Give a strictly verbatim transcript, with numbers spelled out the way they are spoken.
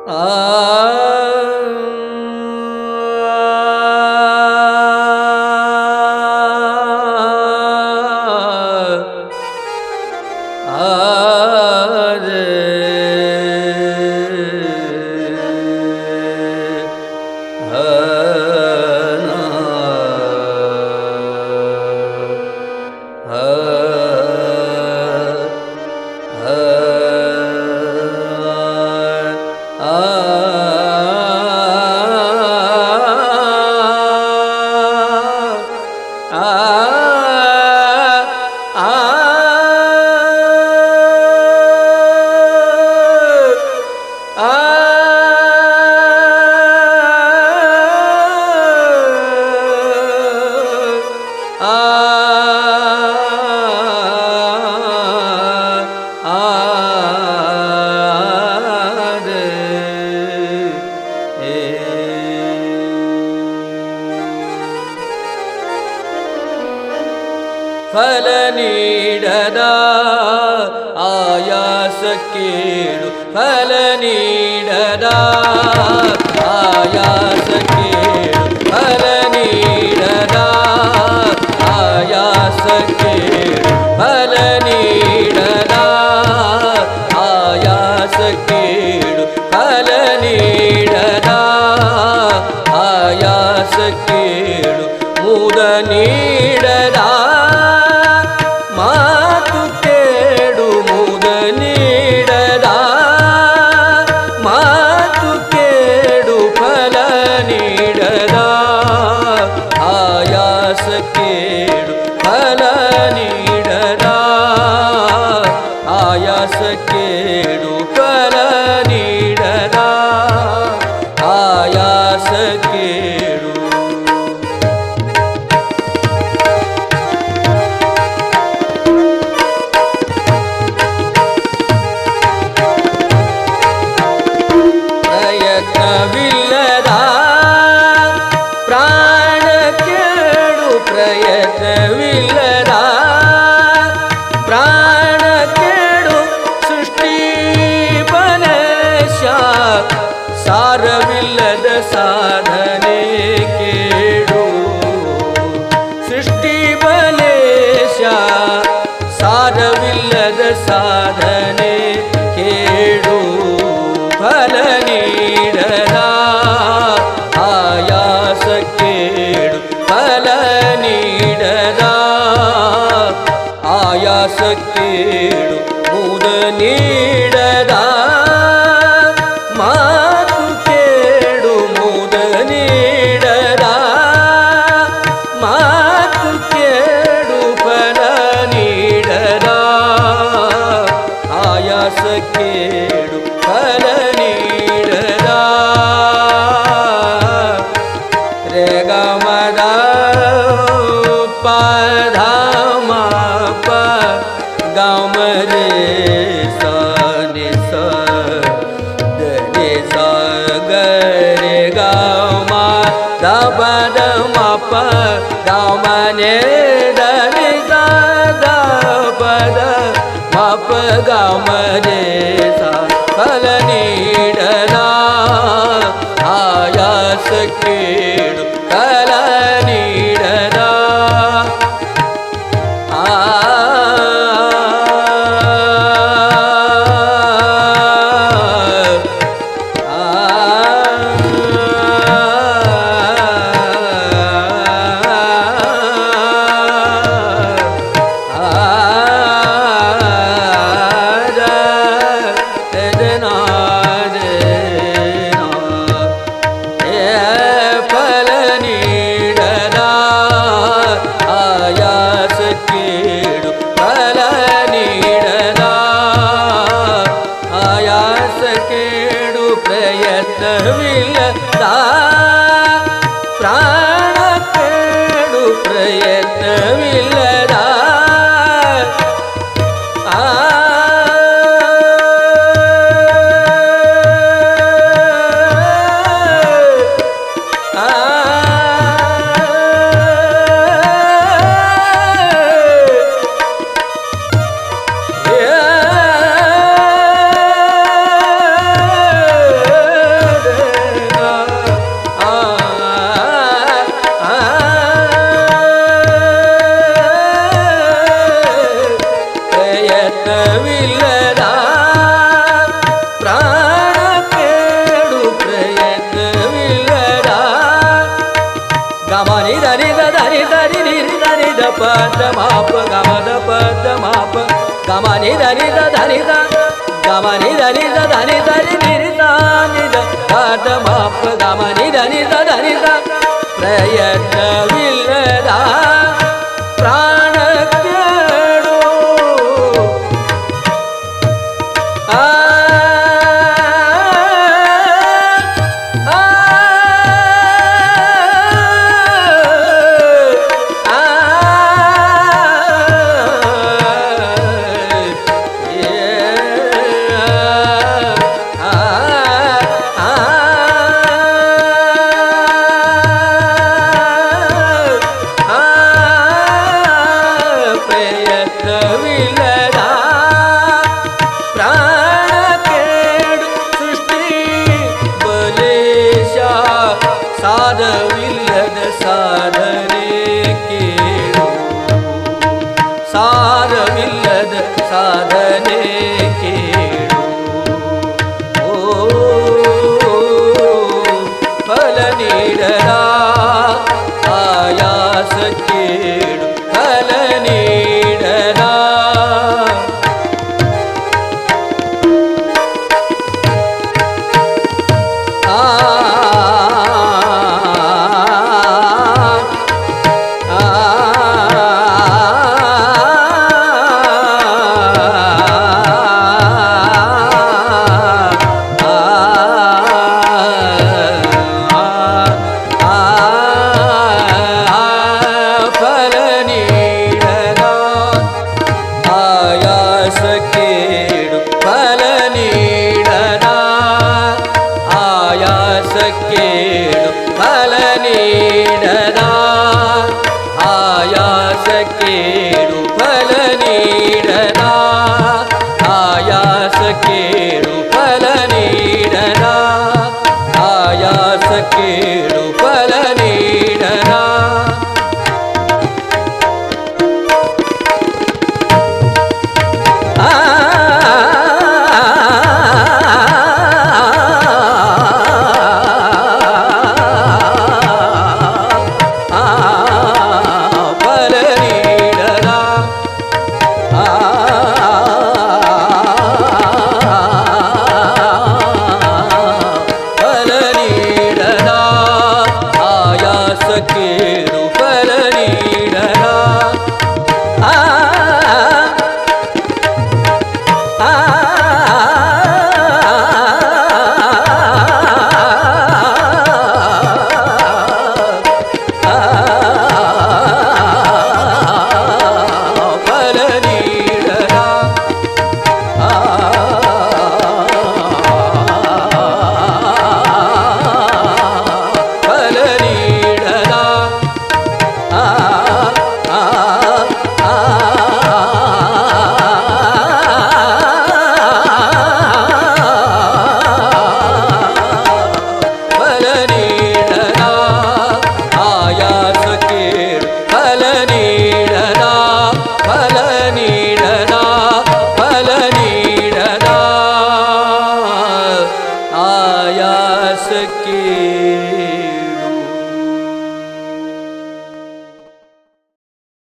ಫಲ ನೀಡದ ಆಯಾಸ ಕೇಳು ಫಲ ನೀಡದ ಆಯಾಸ ಕೇಳು ಫಲ ನೀಡದ ಆಯಾಸ ಕೇಳು ಫಲ ನೀಡದ ಆಯಾಸ ಕೇಳು ಫಲ ನೀಡದ ಆಯಾಸ ಕೇಳು ಮುದ ನೀಡದ ಮಾತು ಕೇಳು ಮುದ ನೀಡದ ಮಾತು ಕೇಳು ಫಲ ನೀಡದ ಆಯಾಸ ಕೇಳು ಫಲ ನೀಡದ ಆಯಾಸ ಕೇಳು ಫಲ ನೀಡದ ಆಯಾಸ ಕೇಳು ಪ್ರಯತ್ನವಿಲ್ಲದ ಪ್ರಾಣ ಕೇಳು ಪ್ರಯತ್ನವಿಲ್ಲದ ಪ್ರಾಣ ಕೇಳು ಸೃಷ್ಟಿ ಬಲಶ ಸಾರವಿಲ್ಲದ ಸಾಧನೆ ಕೇಳು ಸೃಷ್ಟಿ ಬಲೇಶ ಸಾರವಿಲ್ಲದ ಸಾಧನೆ ಕೇಳು ಫಲ ನೀಡದ ಆಯಾಸ ಕೇಳು ಫಲ ನೀಡದ ಆಯಾಸ ಕೇಳು ಮುದ ನೀಡದ ಮಾತು ಕೇಳು ಮುದ ನೀಡದ ಮಾತು ಕೇಳು ಫಲ ನೀಡದ ಆಯಾಸ ಕೇಳು ಫಲ ನೀಡದ ರೇ ಗಮದ ಪಧ ಮ ಪ ಗಮ ರೇ ಸ ನಿ ಸ ದ ನಿ ಸ ಗ ರೇ ಗಮ ದ ಪದ ಮ ಪ ಗಮ ನೆ ದ ನಿ ಸ ದ ಪದ ಮ ಪ ಗಮ ರೇ ಸ ಫಲ ನೀಡದ ಆಯಾಸ ಕೇಳು ಫಲ ನೀಡದ ಆ ಪ್ರಯತ್ನವಿಲ್ಲದ ಪ್ರಾಣ ಕೇಳು ಪ್ರಯತ್ನವಿಲ್ಲದ ಆ ಪದ ಮಾಪ ಗಮದ ಪದ ಮಾಪ ಗಮ ನಿದ ನಿದ ಧನಿದ ಗಮ ನಿದ ನಿದ ಧನಿ ಧನಿ ನಿರಿದ ನಿದ ಪದ ಮಾಪ ಗಮ ನಿದ ನಿದ ಧನಿದ ಪ್ರಯತ್ನವಿಲ್ಲದ ಪ್ರಾಣ ಕೇಳು ಆ ಸಾರವಿಲ್ಲದ ಸಾಧನೆ ಕೇಳು ಸಾರವಿಲ್ಲದ ಸಾಧನೆ ಕೇಳು ಓ ಫಲ ನೀಡದ ಆಯಾಸ ಕೇಳು ಫಲ ನೀಡದ ಕೇಳು ಫಲ ನೀಡದ ಆಯಾಸ ಕೇಳು ಫಲ ನೀಡದ ಆಯಾಸ ಕೇಳು ಫಲ ನೀಡದ ಆಯಾಸ ಕೇಳು ಫಲ ನೀಡದ ಆಯಾಸ ಕೇಳು ಫಲ ನೀಡದ ಕೇಳು ಫಲ ನೀಡದ ಫಲ ನೀಡದ ಫಲ ನೀಡದ ಫಲ ನೀಡದ ಆಯಾಸ ಕೇಳು ಫಲ ನೀಡದ ಫಲ ನೀಡದ ಫಲ ನೀಡದ ಆಯಾಸ ಕೇಳು